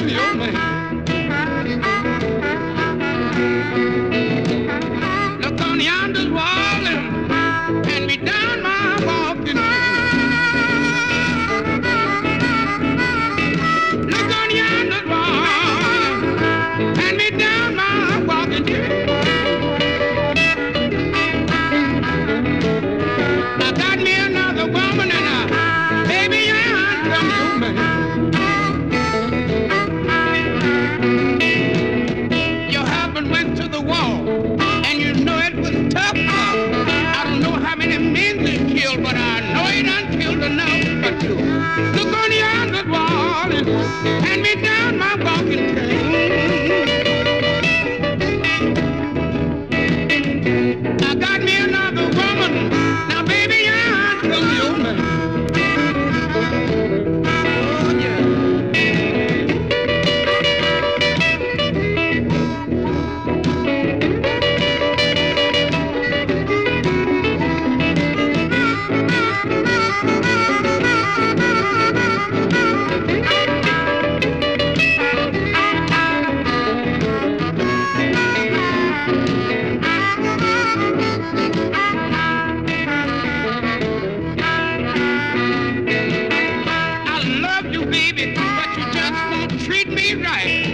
I'm your man. Look on yonder wall and hand me down my walking cane. Look on yonder wall, hand me down my walking cane. I got me another woman and baby, I'm your man. Your husband went to the wall, and you know it was tough. I don't know how many men he killed, but I know he done killed enough for two. Look on yonder wall and hand me down my walking cane. I got me another woman. Now, baby, I'm your man. Oh, yeah. I love you, baby, but you just won't treat me right.